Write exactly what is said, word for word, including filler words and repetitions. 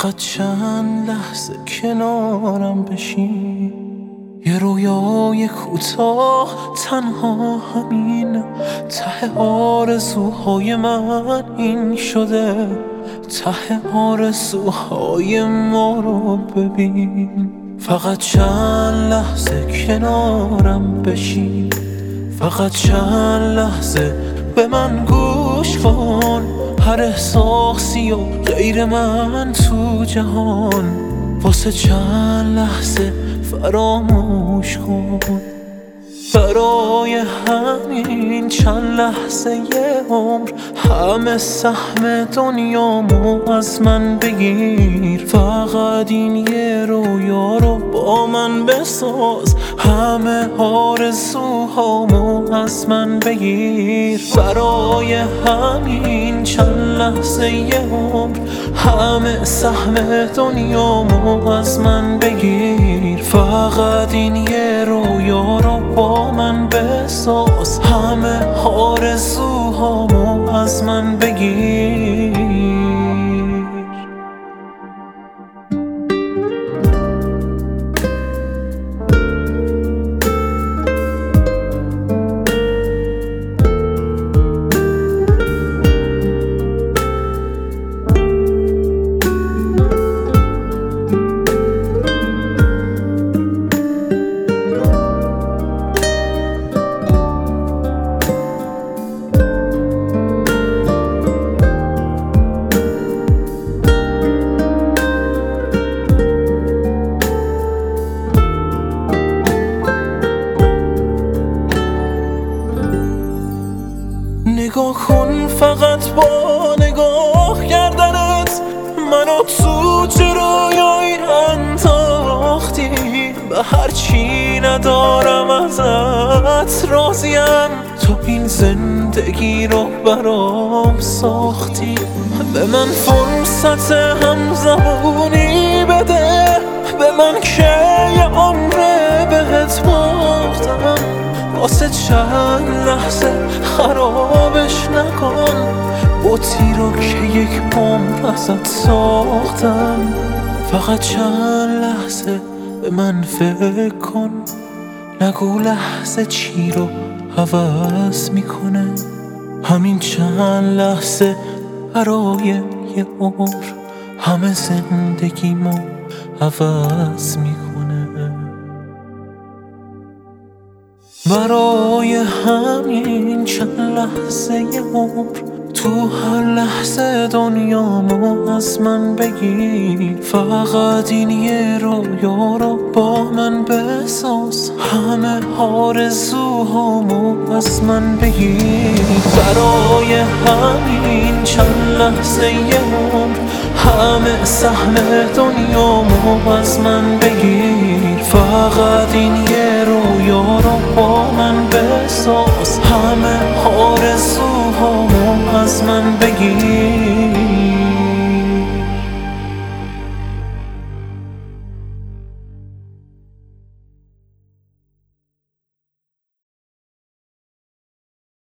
فقط چند لحظه کنارم بشین، یه رویای کوتاه تنها همین. ته آرزوهای من این شده، ته آرزوهای ما رو ببین. فقط چند لحظه کنارم بشین، فقط چند لحظه به من گوش کن. هر احساسی و غیر من تو جهان، واسه چند لحظه فراموش کن. برای همین چند لحظه یه عمر همه سهم دنیامو از من بگیر. فقط این یه رویا رو با من بساز، همه آرزوهامو از من بگیر. برای همین چند لحظه یه عمر همه سهم دنیامو از من بگیر. فقط این یه رویا رو با من بساز، همه آرزوهامو از من بگیر. نگاه کن فقط با نگاه کردنت، منو تو جرایای انداختی. به هرچی ندارم ازت راضیم، تو این زندگی رو برام ساختی. به من فرصت همزبونی بده، به من که یه عمره بهت باختم. واسه چند لحظه خرابش نکن، بوتی رو که یک عمر ازت ساختم. فقط چند لحظه به من فکر کن، نگو لحظه چی رو عوض میکنه. همین چند لحظه برای یه عمر همه زندگیمو عوض میکنه. برای همین چند لحظه یه عمر تو هر لحظه دنیامو از من بگیر. فقط این یه رویا رو با من بساز، همه آرزوهامو از من بگیر. برای همین چند لحظه یه عمر همه سهم دنیامو از من بگیر. فقط این یه